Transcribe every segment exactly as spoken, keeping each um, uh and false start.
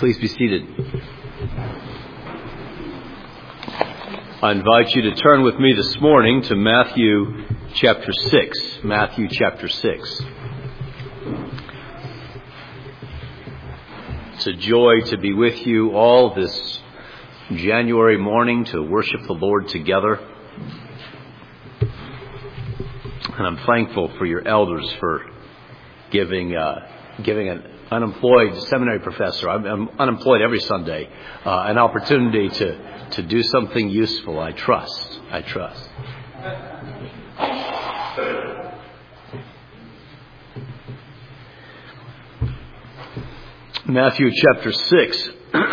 Please be seated. I invite you to turn with me this morning to Matthew chapter six. Matthew chapter six. It's a joy to be with you all this January morning to worship the Lord together. And I'm thankful for your elders for giving uh, giving an unemployed seminary professor, I'm, I'm unemployed every Sunday, uh, an opportunity to, to do something useful. I trust. I trust. Matthew chapter six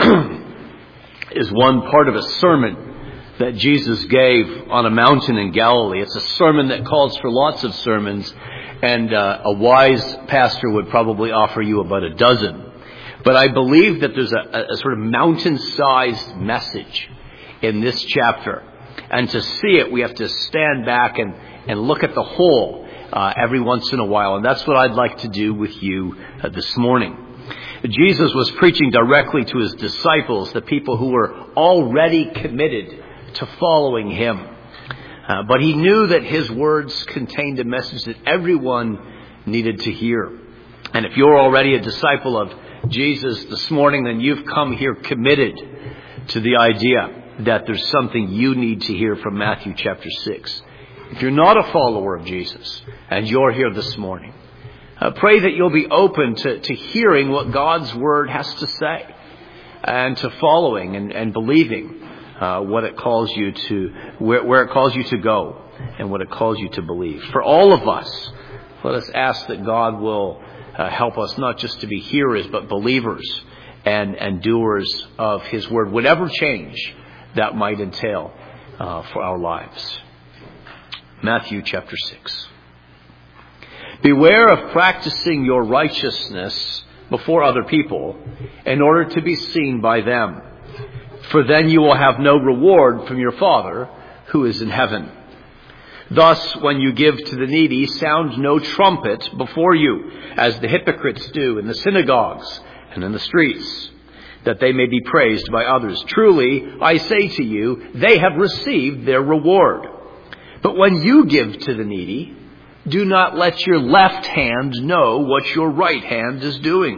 is one part of a sermon that Jesus gave on a mountain in Galilee. It's a sermon that calls for lots of sermons, and uh, a wise pastor would probably offer you about a dozen. But I believe that there's a, a sort of mountain-sized message in this chapter. And to see it, we have to stand back and, and look at the whole uh, every once in a while. And that's what I'd like to do with you uh, this morning. Jesus was preaching directly to his disciples, the people who were already committed to following him. Uh, but he knew that his words contained a message that everyone needed to hear. And if you're already a disciple of Jesus this morning, then you've come here committed to the idea that there's something you need to hear from Matthew chapter six. If you're not a follower of Jesus and you're here this morning, uh, pray that you'll be open to, to hearing what God's word has to say and to following and, and believing Uh, what it calls you to, where, where it calls you to go, and what it calls you to believe. For all of us, let us ask that God will uh, help us not just to be hearers, but believers and, and doers of His Word, whatever change that might entail uh, for our lives. Matthew chapter six. Beware of practicing your righteousness before other people in order to be seen by them. For then you will have no reward from your Father who is in heaven. Thus, when you give to the needy, sound no trumpet before you, as the hypocrites do in the synagogues and in the streets, that they may be praised by others. Truly, I say to you, they have received their reward. But when you give to the needy, do not let your left hand know what your right hand is doing,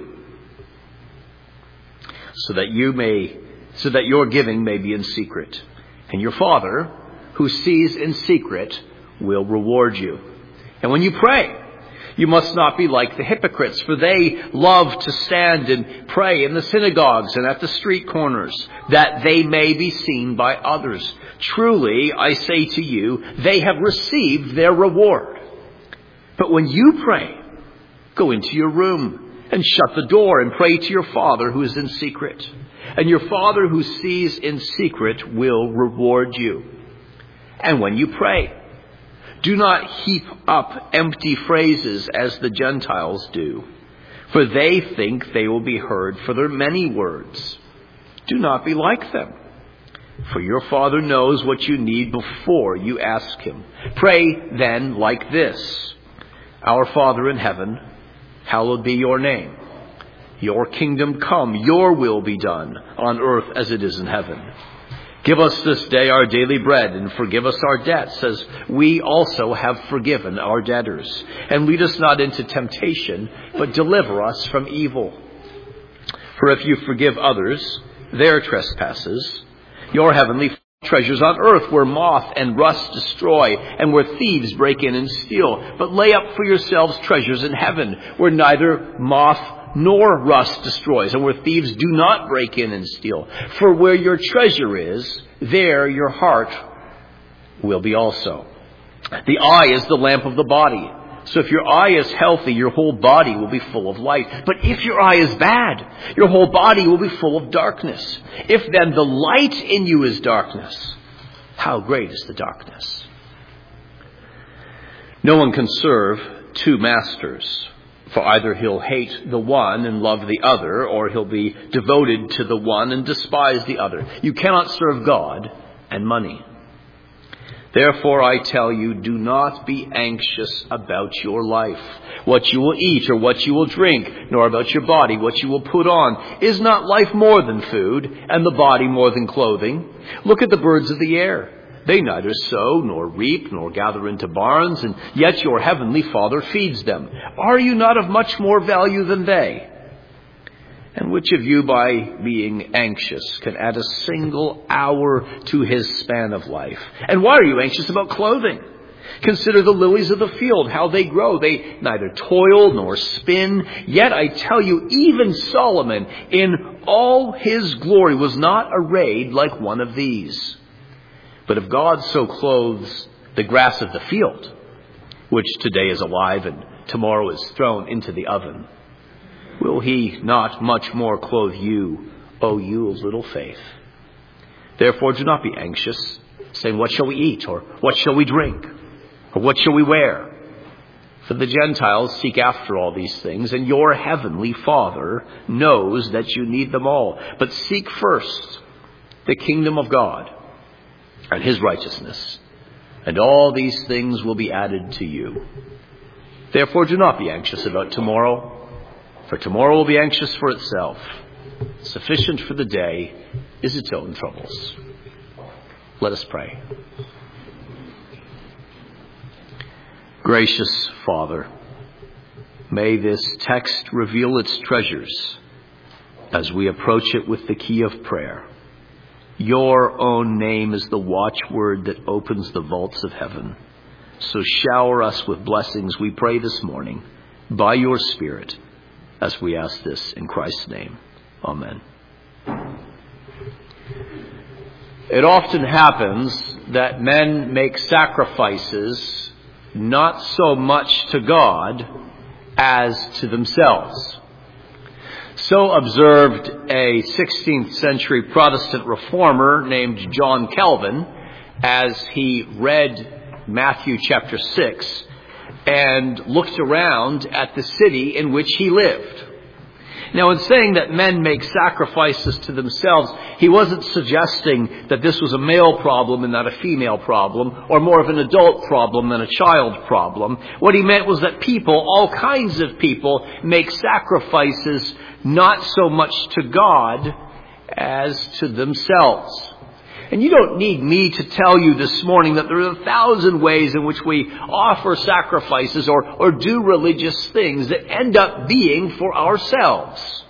so that you may so that your giving may be in secret. And your Father, who sees in secret, will reward you. And when you pray, you must not be like the hypocrites, for they love to stand and pray in the synagogues and at the street corners, that they may be seen by others. Truly, I say to you, they have received their reward. But when you pray, go into your room and shut the door and pray to your Father who is in secret. And your Father who sees in secret will reward you. And when you pray, do not heap up empty phrases as the Gentiles do, for they think they will be heard for their many words. Do not be like them, for your Father knows what you need before you ask Him. Pray then like this: Our Father in heaven, hallowed be your name. Your kingdom come, your will be done on earth as it is in heaven. Give us this day our daily bread, and forgive us our debts as we also have forgiven our debtors. And lead us not into temptation, but deliver us from evil. For if you forgive others their trespasses, your heavenly treasures on earth, where moth and rust destroy, and where thieves break in and steal. But lay up for yourselves treasures in heaven, where neither moth nor rust destroys, and where thieves do not break in and steal. For where your treasure is, there your heart will be also. The eye is the lamp of the body. So if your eye is healthy, your whole body will be full of light. But if your eye is bad, your whole body will be full of darkness. If then the light in you is darkness, how great is the darkness? No one can serve two masters. For either he'll hate the one and love the other, or he'll be devoted to the one and despise the other. You cannot serve God and money. Therefore I tell you, do not be anxious about your life, what you will eat or what you will drink, nor about your body, what you will put on. Is not life more than food, and the body more than clothing? Look at the birds of the air. They neither sow, nor reap, nor gather into barns, and yet your heavenly Father feeds them. Are you not of much more value than they? And which of you, by being anxious, can add a single hour to his span of life? And why are you anxious about clothing? Consider the lilies of the field, how they grow. They neither toil nor spin. Yet I tell you, even Solomon in all his glory was not arrayed like one of these. But if God so clothes the grass of the field, which today is alive and tomorrow is thrown into the oven, will he not much more clothe you, O you of little faith? Therefore do not be anxious, saying, what shall we eat? Or what shall we drink? Or what shall we wear? For the Gentiles seek after all these things, and your heavenly Father knows that you need them all. But seek first the kingdom of God and his righteousness, and all these things will be added to you. Therefore do not be anxious about tomorrow, for tomorrow will be anxious for itself. Sufficient for the day is its own troubles. Let us pray. Gracious Father, may this text reveal its treasures as we approach it with the key of prayer. Your own name is the watchword that opens the vaults of heaven. So shower us with blessings, we pray this morning, by your Spirit, as we ask this in Christ's name. Amen. It often happens that men make sacrifices not so much to God as to themselves. So observed a sixteenth century Protestant reformer named John Calvin as he read Matthew chapter six and looked around at the city in which he lived. Now, in saying that men make sacrifices to themselves, he wasn't suggesting that this was a male problem and not a female problem, or more of an adult problem than a child problem. What he meant was that people, all kinds of people, make sacrifices not so much to God as to themselves. And you don't need me to tell you this morning that there are a thousand ways in which we offer sacrifices or, or do religious things that end up being for ourselves.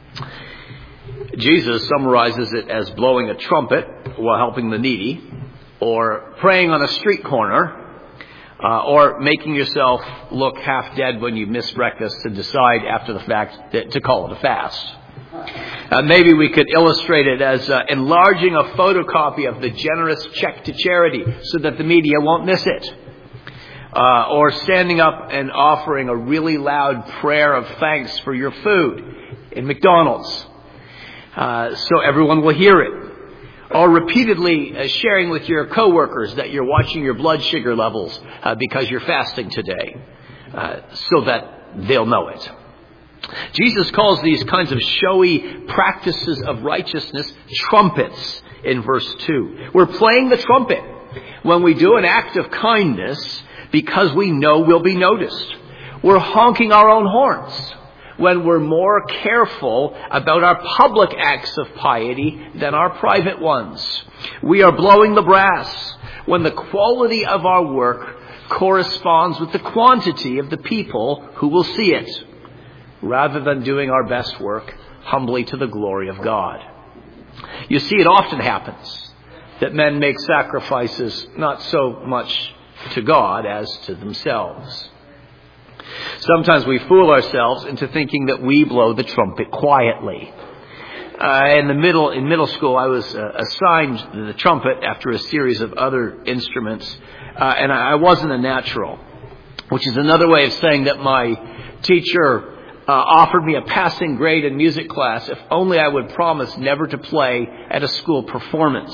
Jesus summarizes it as blowing a trumpet while helping the needy, or praying on a street corner, uh, or making yourself look half dead when you miss breakfast and decide after the fact that, to call it a fast. Uh, maybe we could illustrate it as uh, enlarging a photocopy of the generous check to charity so that the media won't miss it. Uh, or standing up and offering a really loud prayer of thanks for your food in McDonald's uh, so everyone will hear it. Or repeatedly uh, sharing with your coworkers that you're watching your blood sugar levels uh, because you're fasting today uh, so that they'll know it. Jesus calls these kinds of showy practices of righteousness trumpets in verse two. We're playing the trumpet when we do an act of kindness because we know we'll be noticed. We're honking our own horns when we're more careful about our public acts of piety than our private ones. We are blowing the brass when the quality of our work corresponds with the quantity of the people who will see it, rather than doing our best work humbly to the glory of God. You see, it often happens that men make sacrifices not so much to God as to themselves. Sometimes we fool ourselves into thinking that we blow the trumpet quietly. Uh, in the middle, in middle school, I was uh, assigned the trumpet after a series of other instruments, uh, and I wasn't a natural, which is another way of saying that my teacher Uh, offered me a passing grade in music class if only I would promise never to play at a school performance.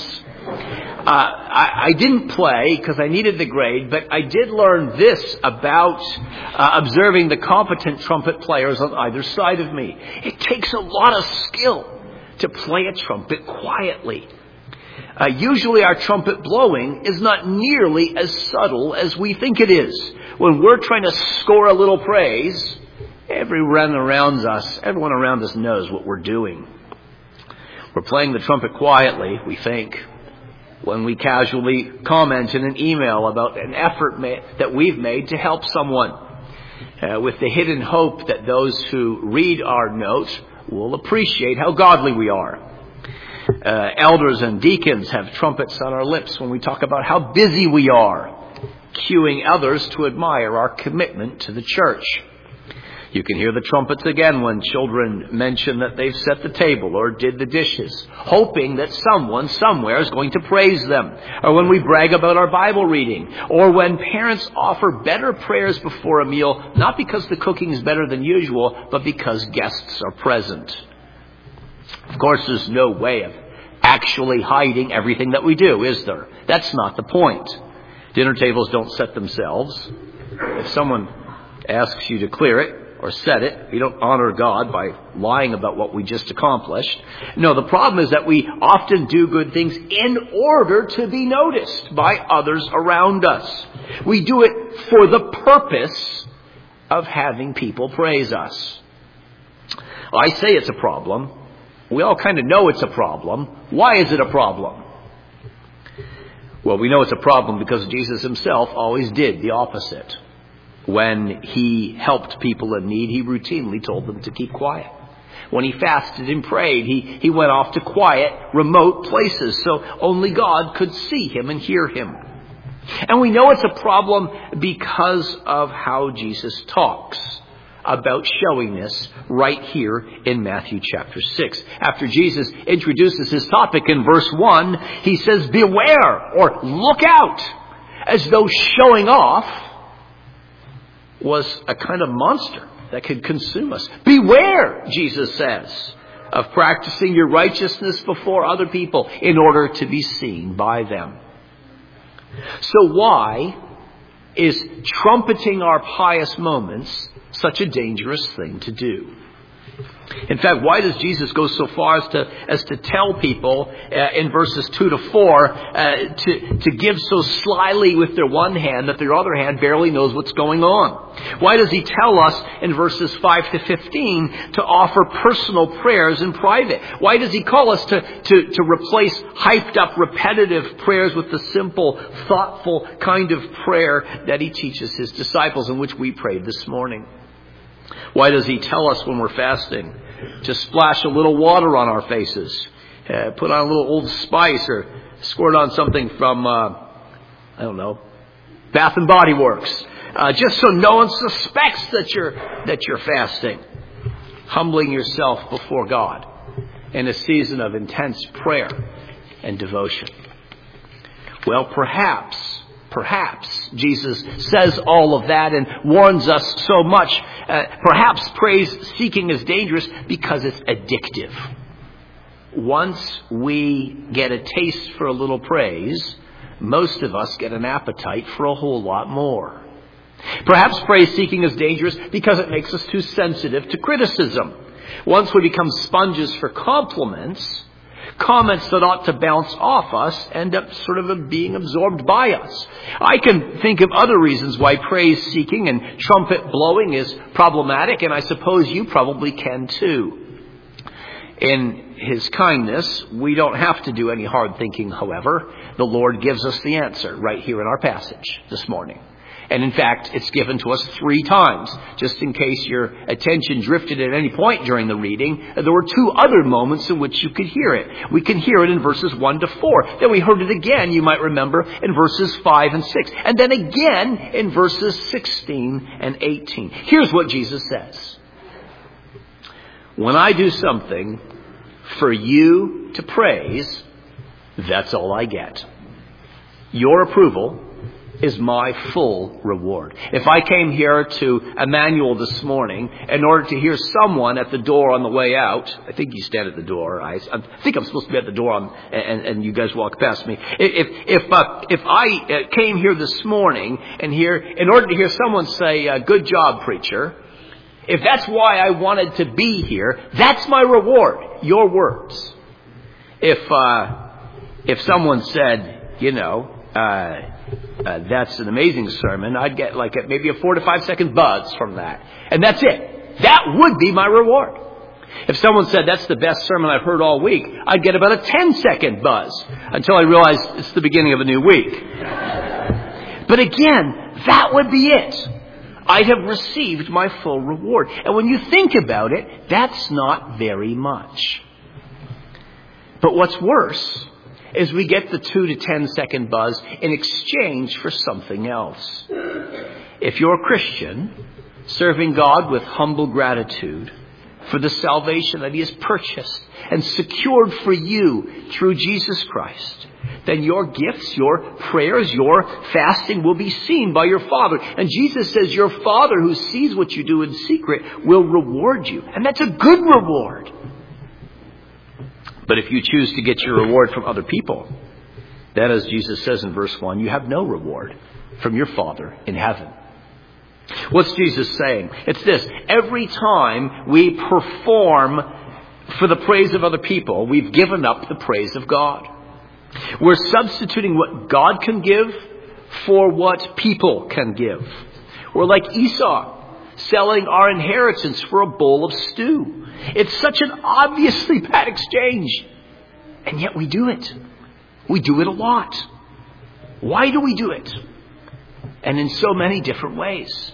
Uh, I, I didn't play because I needed the grade, but I did learn this about uh, observing the competent trumpet players on either side of me. It takes a lot of skill to play a trumpet quietly. Uh, usually our trumpet blowing is not nearly as subtle as we think it is. When we're trying to score a little praise, everyone around us, everyone around us knows what we're doing. We're playing the trumpet quietly, we think, when we casually comment in an email about an effort ma- that we've made to help someone, uh, with the hidden hope that those who read our note will appreciate how godly we are. Uh, elders and deacons have trumpets on our lips when we talk about how busy we are, cueing others to admire our commitment to the church. You can hear the trumpets again when children mention that they've set the table or did the dishes, hoping that someone somewhere is going to praise them. Or when we brag about our Bible reading. Or when parents offer better prayers before a meal, not because the cooking is better than usual, but because guests are present. Of course, there's no way of actually hiding everything that we do, is there? That's not the point. Dinner tables don't set themselves. If someone asks you to clear it or set it, we don't honor God by lying about what we just accomplished. No, the problem is that we often do good things in order to be noticed by others around us. We do it for the purpose of having people praise us. I say it's a problem. We all kind of know it's a problem. Why is it a problem? Well, we know it's a problem because Jesus himself always did the opposite. When he helped people in need, he routinely told them to keep quiet. When he fasted and prayed, he, he went off to quiet, remote places so only God could see him and hear him. And we know it's a problem because of how Jesus talks about showing this right here in Matthew chapter six. After Jesus introduces his topic in verse one, he says, beware, or look out, as though showing off was a kind of monster that could consume us. Beware, Jesus says, of practicing your righteousness before other people in order to be seen by them. So why is trumpeting our pious moments such a dangerous thing to do? In fact, why does Jesus go so far as to as to tell people uh, in verses two to four uh, to to give so slyly with their one hand that their other hand barely knows what's going on? Why does he tell us in verses five to fifteen to offer personal prayers in private? Why does he call us to to to replace hyped up repetitive prayers with the simple, thoughtful kind of prayer that he teaches his disciples, in which we prayed this morning? Why does he tell us when we're fasting to splash a little water on our faces, uh, put on a little Old Spice, or squirt on something from, uh, I don't know, Bath and Body Works, uh, just so no one suspects that you're that you're fasting, humbling yourself before God in a season of intense prayer and devotion? Well, perhaps. Perhaps Jesus says all of that and warns us so much. Uh, perhaps praise seeking is dangerous because it's addictive. Once we get a taste for a little praise, most of us get an appetite for a whole lot more. Perhaps praise seeking is dangerous because it makes us too sensitive to criticism. Once we become sponges for compliments, comments that ought to bounce off us end up sort of being absorbed by us. I can think of other reasons why praise seeking and trumpet blowing is problematic, and I suppose you probably can too. In his kindness, we don't have to do any hard thinking, however. The Lord gives us the answer right here in our passage this morning. And in fact, it's given to us three times. Just in case your attention drifted at any point during the reading, there were two other moments in which you could hear it. We can hear it in verses one to four. Then we heard it again, you might remember, in verses five and six. And then again in verses sixteen and eighteen. Here's what Jesus says. When I do something for you to praise, that's all I get. Your approval is my full reward. If I came here to Emmanuel this morning in order to hear someone at the door on the way out, I think you stand at the door. I, I think I'm supposed to be at the door, on, and, and you guys walk past me. If if uh, if I came here this morning and here in order to hear someone say, uh, "Good job, preacher," if that's why I wanted to be here, that's my reward. Your words. If uh, if someone said, you know, uh, uh, that's an amazing sermon, I'd get like a, maybe a four to five second buzz from that. And that's it. That would be my reward. If someone said, that's the best sermon I've heard all week, I'd get about a ten second buzz until I realized it's the beginning of a new week. But again, that would be it. I'd have received my full reward. And when you think about it, that's not very much. But what's worse is we get the two to ten second buzz in exchange for something else. If you're a Christian, serving God with humble gratitude for the salvation that He has purchased and secured for you through Jesus Christ, then your gifts, your prayers, your fasting will be seen by your Father. And Jesus says your Father who sees what you do in secret will reward you. And that's a good reward. But if you choose to get your reward from other people, then as Jesus says in verse one, you have no reward from your Father in heaven. What's Jesus saying? It's this. Every time we perform for the praise of other people, we've given up the praise of God. We're substituting what God can give for what people can give. We're like Esau, selling our inheritance for a bowl of stew. It's such an obviously bad exchange. And yet we do it. We do it a lot. Why do we do it? And in so many different ways.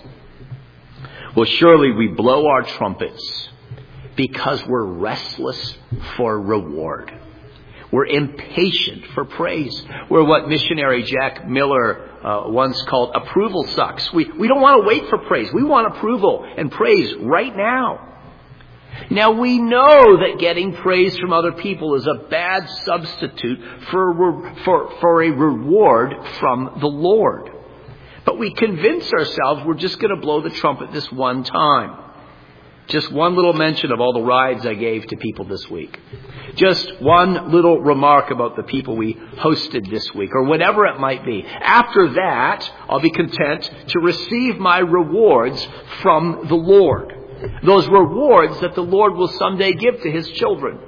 Well, surely we blow our trumpets because we're restless for reward. We're impatient for praise. We're what missionary Jack Miller uh, once called approval sucks. We, we don't want to wait for praise. We want approval and praise right now. Now, we know that getting praise from other people is a bad substitute for, for, for a reward from the Lord. But we convince ourselves we're just going to blow the trumpet this one time. Just one little mention of all the rides I gave to people this week. Just one little remark about the people we hosted this week, or whatever it might be. After that, I'll be content to receive my rewards from the Lord. Those rewards that the Lord will someday give to His children.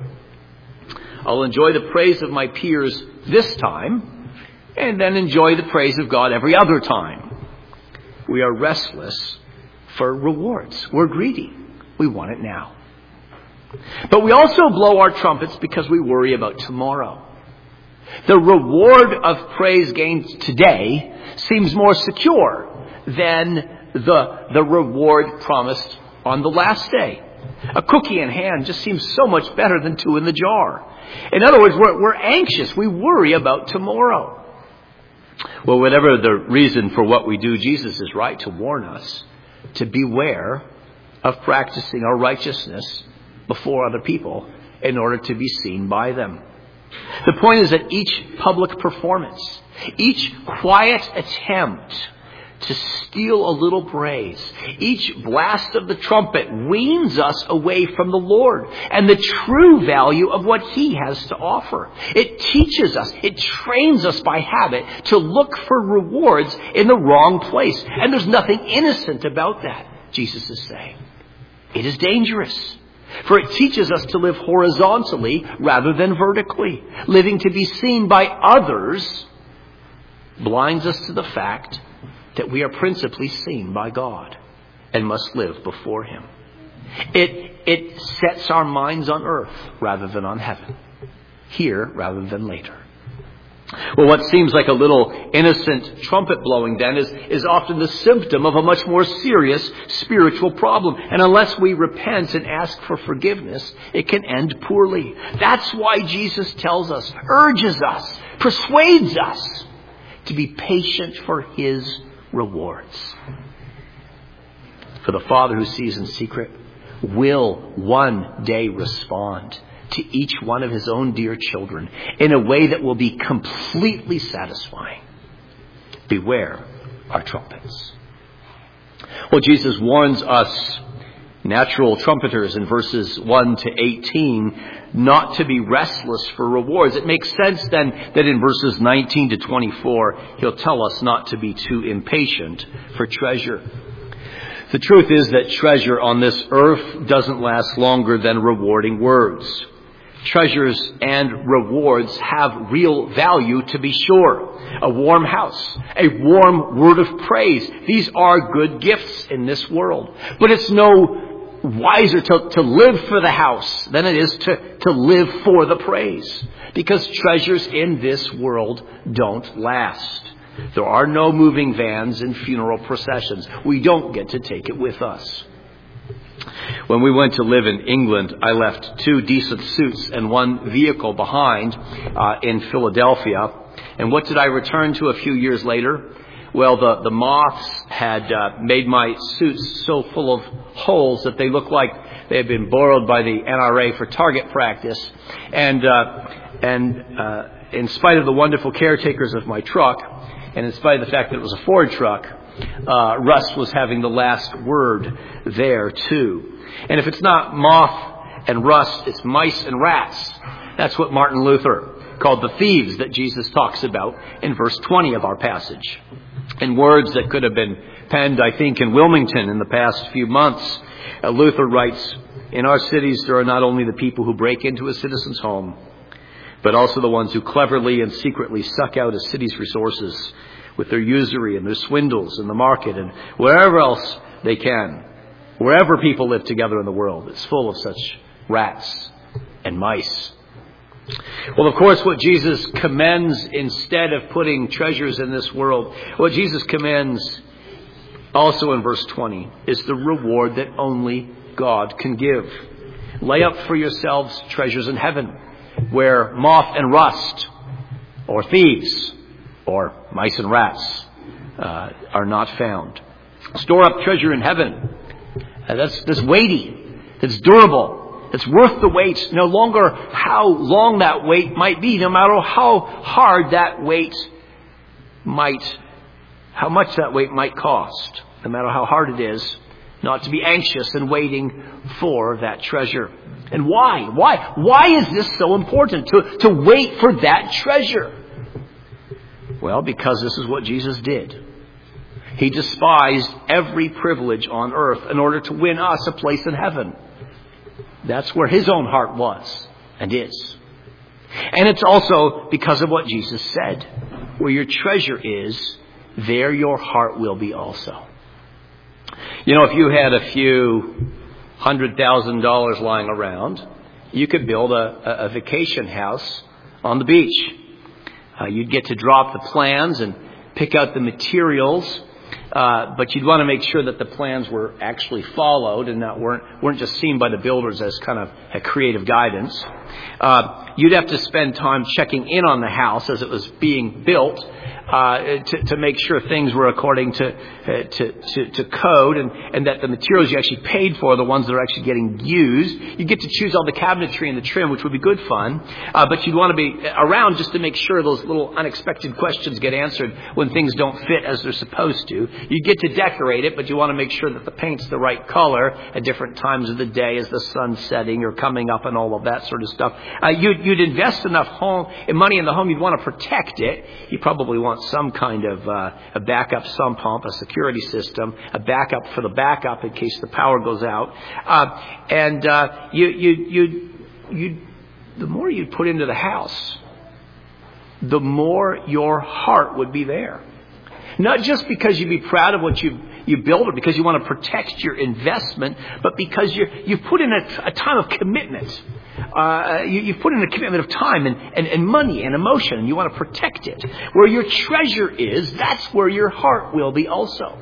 I'll enjoy the praise of my peers this time, and then enjoy the praise of God every other time. We are restless for rewards. We're greedy. We want it now. But we also blow our trumpets because we worry about tomorrow. The reward of praise gained today seems more secure than the, the reward promised on the last day. A cookie in hand just seems so much better than two in the jar. In other words, we're, we're anxious. We worry about tomorrow. Well, whatever the reason for what we do, Jesus is right to warn us to beware of practicing our righteousness before other people in order to be seen by them. The point is that each public performance, each quiet attempt to steal a little praise, each blast of the trumpet weans us away from the Lord and the true value of what He has to offer. It teaches us, it trains us by habit to look for rewards in the wrong place. And there's nothing innocent about that, Jesus is saying. It is dangerous. For it teaches us to live horizontally rather than vertically. Living to be seen by others blinds us to the fact that we are principally seen by God and must live before Him. It, it sets our minds on earth rather than on heaven. Here rather than later. Well, what seems like a little innocent trumpet blowing then is, is often the symptom of a much more serious spiritual problem. And unless we repent and ask for forgiveness, it can end poorly. That's why Jesus tells us, urges us, persuades us to be patient for His rewards. For the Father who sees in secret will one day respond to each one of His own dear children in a way that will be completely satisfying. Beware our trumpets. Well, Jesus warns us natural trumpeters in verses one to eighteen not to be restless for rewards. It makes sense then that in verses nineteen to twenty-four He'll tell us not to be too impatient for treasure. The truth is that treasure on this earth doesn't last longer than rewarding words. Treasures and rewards have real value, to be sure. A warm house, a warm word of praise. These are good gifts in this world. But it's no wiser to, to live for the house than it is to, to live for the praise. Because treasures in this world don't last. There are no moving vans and funeral processions. We don't get to take it with us. When we went to live in England, I left two decent suits and one vehicle behind uh, in Philadelphia. And what did I return to a few years later? Well, the, the moths had uh, made my suits so full of holes that they looked like they had been borrowed by the N R A for target practice. And, uh, and uh, in spite of the wonderful caretakers of my truck, and in spite of the fact that it was a Ford truck, Uh, rust was having the last word there too. And if it's not moth and rust, it's mice and rats. That's what Martin Luther called the thieves that Jesus talks about in verse twenty of our passage. In words that could have been penned, I think, in Wilmington in the past few months, uh, Luther writes, "In our cities there are not only the people who break into a citizen's home, but also the ones who cleverly and secretly suck out a city's resources with their usury and their swindles in the market and wherever else they can. Wherever people live together in the world, it's full of such rats and mice." Well, of course, what Jesus commends instead of putting treasures in this world, what Jesus commends also in verse twenty is the reward that only God can give. Lay up for yourselves treasures in heaven, where moth and rust, or thieves, or mice and rats uh, are not found. Store up treasure in heaven. Uh, that's, that's weighty. That's durable. It's worth the wait. No longer how long that wait might be, no matter how hard that wait might, how much that wait might cost. No matter how hard it is, not to be anxious and waiting for that treasure. And why? Why? Why is this so important? To, to wait for that treasure? Well, because this is what Jesus did. He despised every privilege on earth in order to win us a place in heaven. That's where his own heart was and is. And it's also because of what Jesus said. Where your treasure is, there your heart will be also. You know, if you had a few hundred thousand dollars lying around, you could build a, a vacation house on the beach. Uh, you'd get to drop the plans and pick out the materials, uh, but you'd want to make sure that the plans were actually followed and that weren't weren't just seen by the builders as kind of a creative guidance. Uh, you'd have to spend time checking in on the house as it was being built uh, to, to make sure things were according to uh, to, to, to code and, and that the materials you actually paid for are the ones that are actually getting used. You get to choose all the cabinetry and the trim, which would be good fun, uh, but you'd want to be around just to make sure those little unexpected questions get answered when things don't fit as they're supposed to. You get to decorate it, but you want to make sure that the paint's the right color at different times of the day as the sun's setting or coming up and all of that sort of stuff. Uh, you'd, you'd invest enough home, money in the home, you'd want to protect it. You probably want some kind of uh, a backup sump pump, a security system, a backup for the backup in case the power goes out. Uh, and uh, you, you, you, you, the more you put into the house, the more your heart would be there. Not just because you'd be proud of what you you build or because you want to protect your investment, but because you you've put in a, a time of commitment. Uh, you, you've put in a commitment of time and, and, and money and emotion, and you want to protect it. Where your treasure is, that's where your heart will be also.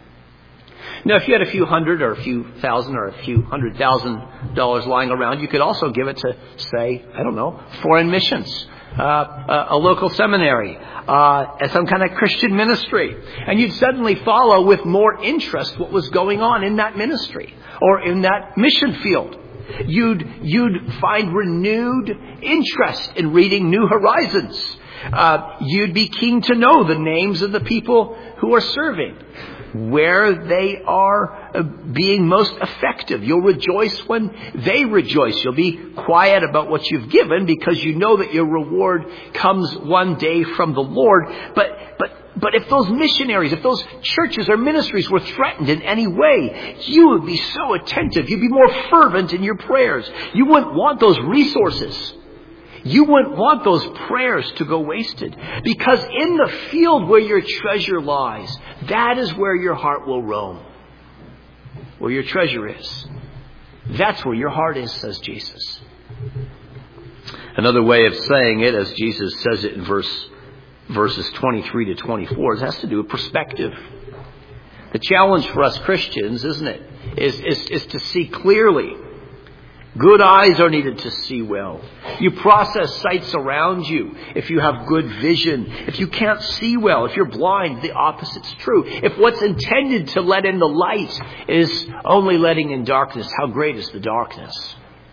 Now, if you had a few hundred or a few thousand or a few hundred thousand dollars lying around, you could also give it to, say, I don't know, foreign missions. Uh, a, a local seminary, uh, some kind of Christian ministry. And you'd suddenly follow with more interest what was going on in that ministry or in that mission field. You'd, you'd find renewed interest in reading New Horizons. Uh, you'd be keen to know the names of the people who are serving, where they are uh, being most effective. You'll rejoice when they rejoice. You'll be quiet about what you've given because you know that your reward comes one day from the Lord. But but but if those missionaries, if those churches or ministries were threatened in any way, you would be so attentive. You'd be more fervent in your prayers. You wouldn't want those resources. You wouldn't want those prayers to go wasted. Because in the field where your treasure lies, that is where your heart will roam. Where your treasure is. That's where your heart is, says Jesus. Another way of saying it, as Jesus says it in verse verses twenty-three to twenty-four, it has to do with perspective. The challenge for us Christians, isn't it, is, is, is to see clearly. Good eyes are needed to see well. You process sights around you if you have good vision. If you can't see well, if you're blind, the opposite's true. If what's intended to let in the light is only letting in darkness, how great is the darkness?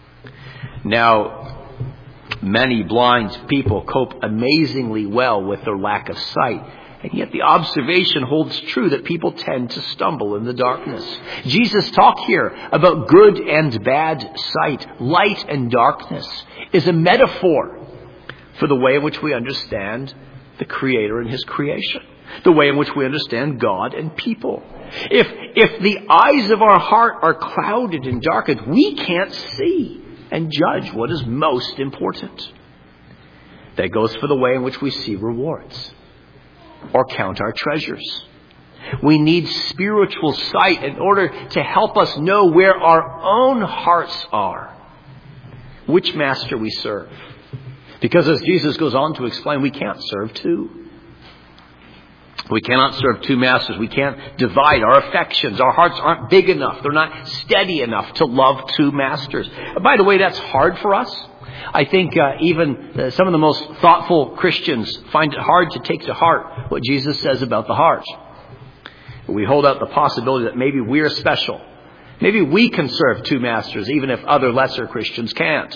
Now, many blind people cope amazingly well with their lack of sight. And yet the observation holds true that people tend to stumble in the darkness. Jesus talked here about good and bad sight. Light and darkness is a metaphor for the way in which we understand the Creator and His creation. The way in which we understand God and people. If, if the eyes of our heart are clouded and darkened, we can't see and judge what is most important. That goes for the way in which we see rewards. Or count our treasures. We need spiritual sight in order to help us know where our own hearts are. Which master we serve. Because as Jesus goes on to explain, we can't serve two. We cannot serve two masters. We can't divide our affections. Our hearts aren't big enough. They're not steady enough to love two masters. By the way, that's hard for us. I think uh, even uh, some of the most thoughtful Christians find it hard to take to heart what Jesus says about the heart. We hold out the possibility that maybe we're special. Maybe we can serve two masters, even if other lesser Christians can't.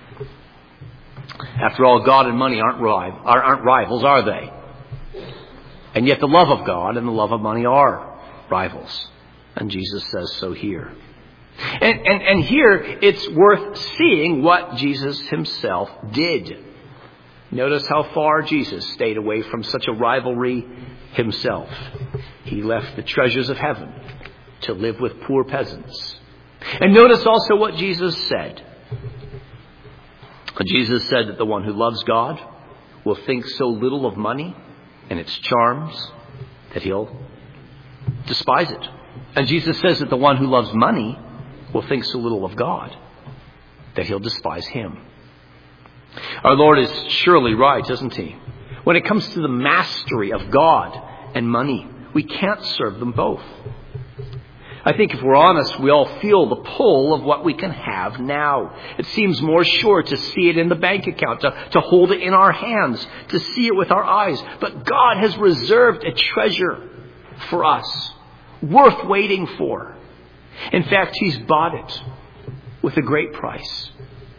After all, God and money aren't, rival, aren't rivals, are they? And yet the love of God and the love of money are rivals. And Jesus says so here. And, and, and here it's worth seeing what Jesus himself did. Notice how far Jesus stayed away from such a rivalry himself. He left the treasures of heaven to live with poor peasants. And notice also what Jesus said. Jesus said that the one who loves God will think so little of money and its charms that he'll despise it. And Jesus says that the one who loves money will think so little of God that he'll despise him. Our Lord is surely right, isn't he? When it comes to the mastery of God and money, we can't serve them both. I think if we're honest, we all feel the pull of what we can have now. It seems more sure to see it in the bank account, to, to hold it in our hands, to see it with our eyes. But God has reserved a treasure for us, worth waiting for. In fact, he's bought it with a great price.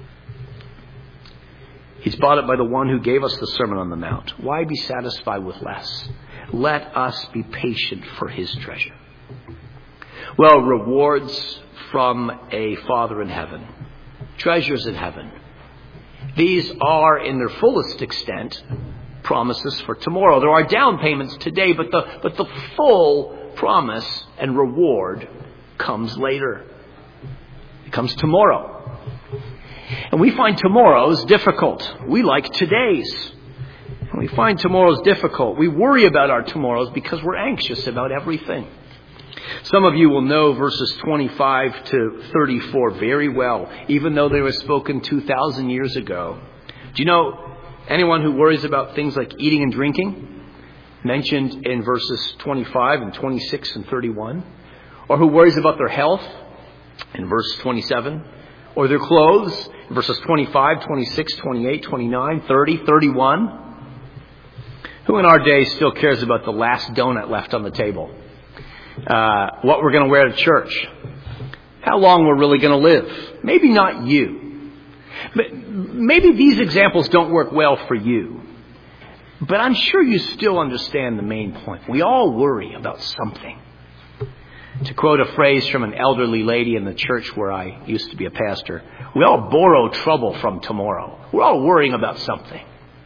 He's bought it by the one who gave us the Sermon on the Mount. Why be satisfied with less? Let us be patient for his treasure. Well, rewards from a Father in heaven. Treasures in heaven. These are, in their fullest extent, promises for tomorrow. There are down payments today, but the, but the full promise and reward comes later. It comes tomorrow. And we find tomorrows difficult. We like today's. And we find tomorrows difficult. We worry about our tomorrows because we're anxious about everything. Some of you will know verses twenty-five to thirty-four very well, even though they were spoken two thousand years ago. Do you know anyone who worries about things like eating and drinking, mentioned in verses twenty-five and twenty-six and thirty-one? Or who worries about their health in verse twenty-seven? Or their clothes in verses twenty-five, twenty-six, twenty-eight, twenty-nine, thirty, thirty-one? Who in our day still cares about the last donut left on the table? Uh, what we're going to wear to church? How long we're really going to live? Maybe not you. But maybe these examples don't work well for you. But I'm sure you still understand the main point. We all worry about something. To quote a phrase from an elderly lady in the church where I used to be a pastor, we all borrow trouble from tomorrow. We're all worrying about something.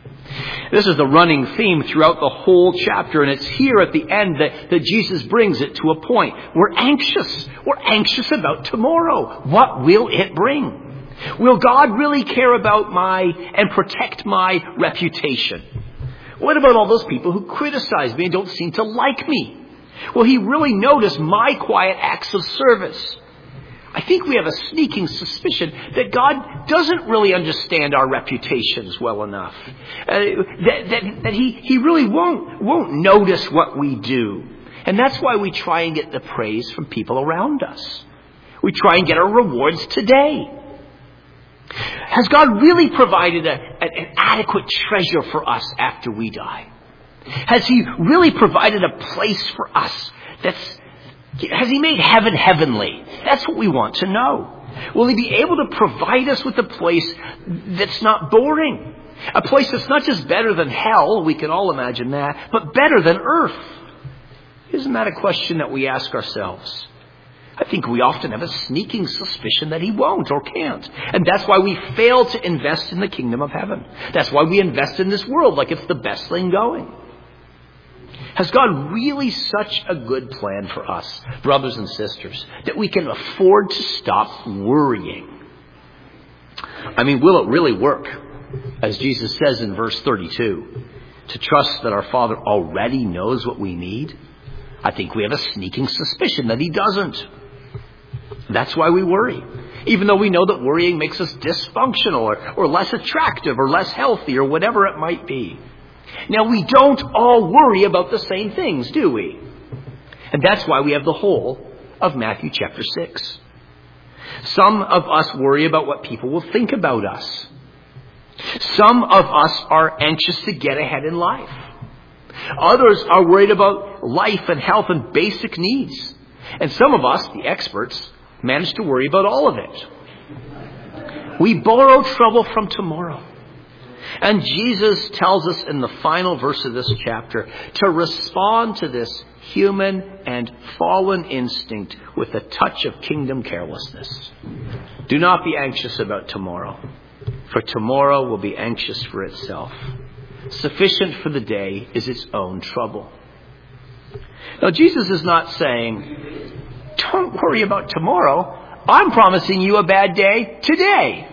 This is the running theme throughout the whole chapter, and it's here at the end that, that Jesus brings it to a point. We're anxious. We're anxious about tomorrow. What will it bring? Will God really care about my and protect my reputation? What about all those people who criticize me and don't seem to like me? Will He really notice my quiet acts of service? I think we have a sneaking suspicion that God doesn't really understand our reputations well enough. Uh, that that, that he, he really won't, won't notice what we do. And that's why we try and get the praise from people around us. We try and get our rewards today. Has God really provided a, a, an adequate treasure for us after we die? Has He really provided a place for us that's Has He made heaven heavenly? That's what we want to know. Will He be able to provide us with a place that's not boring? A place that's not just better than hell, we can all imagine that, but better than earth. Isn't that a question that we ask ourselves? I think we often have a sneaking suspicion that He won't or can't. And that's why we fail to invest in the kingdom of heaven. That's why we invest in this world like it's the best thing going. Has God really such a good plan for us, brothers and sisters, that we can afford to stop worrying? I mean, will it really work, as Jesus says in verse thirty-two, to trust that our Father already knows what we need? I think we have a sneaking suspicion that He doesn't. That's why we worry, even though we know that worrying makes us dysfunctional or, or less attractive or less healthy or whatever it might be. Now, we don't all worry about the same things, do we? And that's why we have the whole of Matthew chapter six. Some of us worry about what people will think about us. Some of us are anxious to get ahead in life. Others are worried about life and health and basic needs. And some of us, the experts, manage to worry about all of it. We borrow trouble from tomorrow. And Jesus tells us in the final verse of this chapter to respond to this human and fallen instinct with a touch of kingdom carelessness. Do not be anxious about tomorrow, for tomorrow will be anxious for itself. Sufficient for the day is its own trouble. Now, Jesus is not saying, don't worry about tomorrow. I'm promising you a bad day today.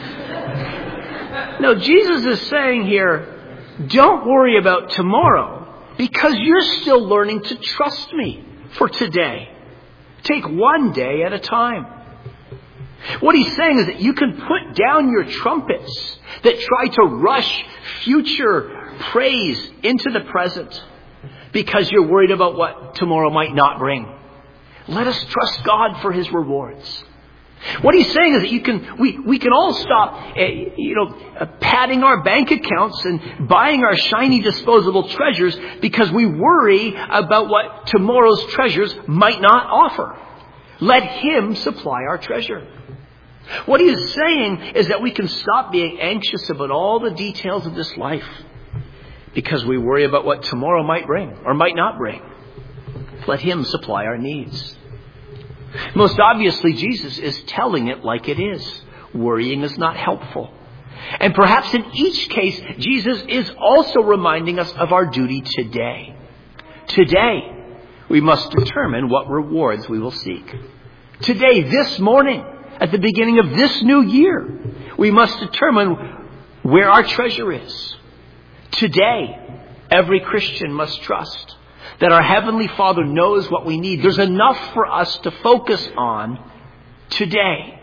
No, Jesus is saying here, don't worry about tomorrow because you're still learning to trust me for today. Take one day at a time. What He's saying is that you can put down your trumpets that try to rush future praise into the present because you're worried about what tomorrow might not bring. Let us trust God for His rewards. What He's saying is that you can, we, we can all stop, uh, you know, uh, padding our bank accounts and buying our shiny disposable treasures because we worry about what tomorrow's treasures might not offer. Let Him supply our treasure. What He is saying is that we can stop being anxious about all the details of this life because we worry about what tomorrow might bring or might not bring. Let Him supply our needs. Most obviously, Jesus is telling it like it is. Worrying is not helpful. And perhaps in each case, Jesus is also reminding us of our duty today. Today, we must determine what rewards we will seek. Today, this morning, at the beginning of this new year, we must determine where our treasure is. Today, every Christian must trust that our Heavenly Father knows what we need. There's enough for us to focus on today.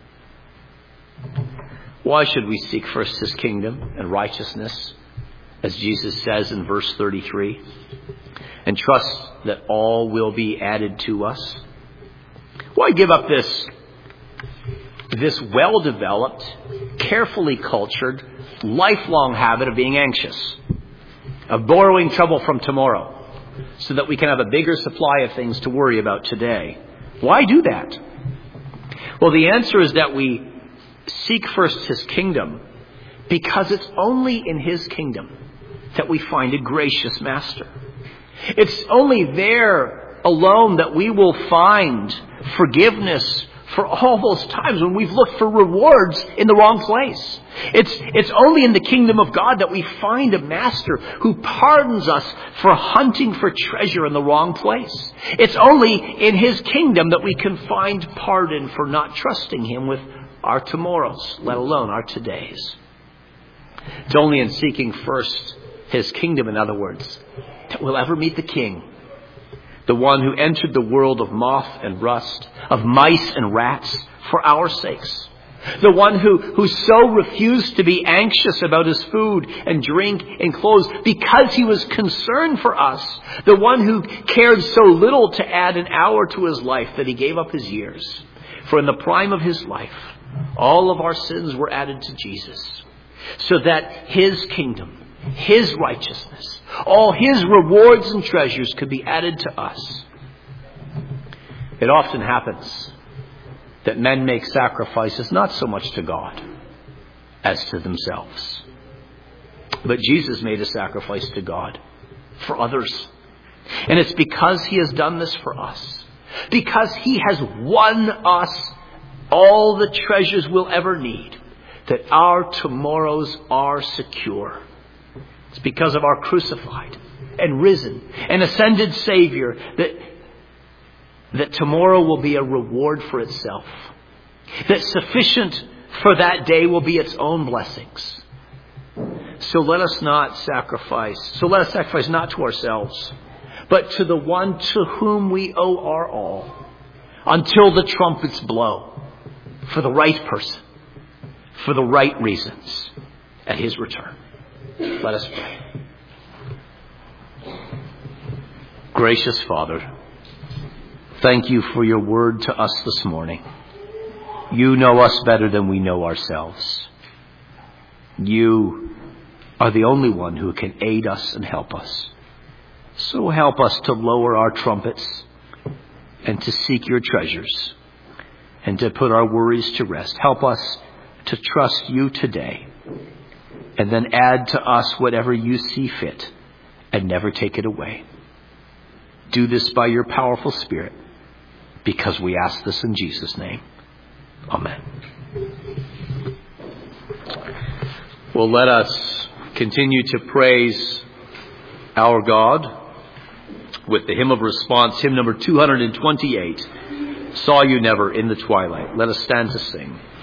Why should we seek first His kingdom and righteousness, as Jesus says in verse thirty-three, and trust that all will be added to us? Why give up this, this well-developed, carefully cultured, lifelong habit of being anxious, of borrowing trouble from tomorrow, so that we can have a bigger supply of things to worry about today? Why do that? Well, the answer is that we seek first His kingdom because it's only in His kingdom that we find a gracious master. It's only there alone that we will find forgiveness for all those times when we've looked for rewards in the wrong place. It's, it's only in the kingdom of God that we find a master who pardons us for hunting for treasure in the wrong place. It's only in his kingdom that we can find pardon for not trusting him with our tomorrows, let alone our todays. It's only in seeking first his kingdom, in other words, that we'll ever meet the King. The one who entered the world of moth and rust, of mice and rats, for our sakes. The one who, who so refused to be anxious about his food and drink and clothes because he was concerned for us. The one who cared so little to add an hour to his life that he gave up his years. For in the prime of his life, all of our sins were added to Jesus, so that his kingdom, his righteousness, all his rewards and treasures could be added to us. It often happens that men make sacrifices not so much to God as to themselves. But Jesus made a sacrifice to God for others. And it's because he has done this for us. Because he has won us all the treasures we'll ever need, that our tomorrows are secure. It's because of our crucified and risen and ascended Savior that, that tomorrow will be a reward for itself. That sufficient for that day will be its own blessings. So let us not sacrifice. So let us sacrifice not to ourselves, but to the one to whom we owe our all, until the trumpets blow, for the right person, for the right reasons, at his return. Let us pray. Gracious Father, thank you for your word to us this morning. You know us better than we know ourselves. You are the only one who can aid us and help us. So help us to lower our trumpets and to seek your treasures and to put our worries to rest. Help us to trust you today, and then add to us whatever you see fit and never take it away. Do this by your powerful Spirit, because we ask this in Jesus' name. Amen. Well, let us continue to praise our God with the hymn of response, hymn number two hundred twenty-eight, Saw You Never in the Twilight. Let us stand to sing.